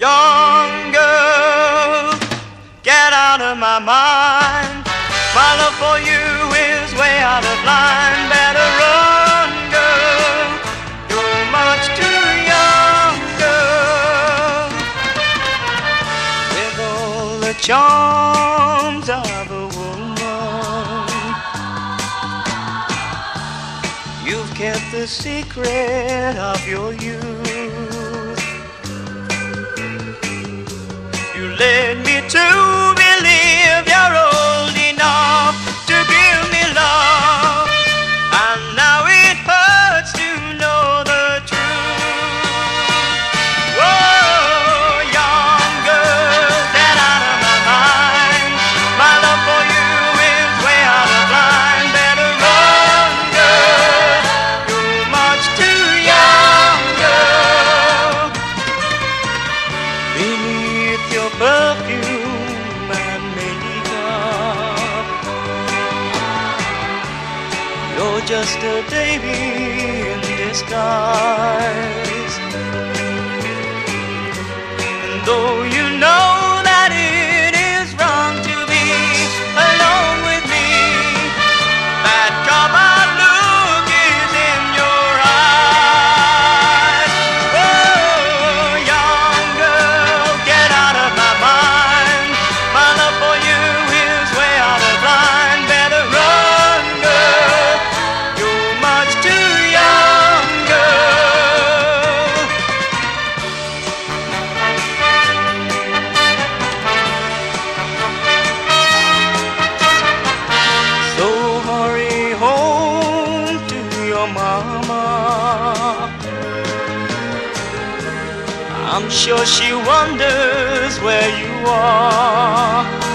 Young girl, get out of my mind. My love for you is way out of line. Better run, girl, you're much too young, girl. With all the charms of a woman, you've kept the secret of your youth. You led me to believe you're old enough to give me love, and now it hurts to know the truth. Whoa, young girl, get out of my mind. My love for you is way out of line. Better run, girl, you're much too young, girl. Beneath your perfume and makeup, you're just a baby in disguise. And though you know that it is wrong to be alone with me, that come-on look is in your eyes. Oh, young girl, get out of my mind. My love for you is way out of line. Better run, girl, you're much too young, girl. So hurry home to your mama. I'm sure she wonders where you are.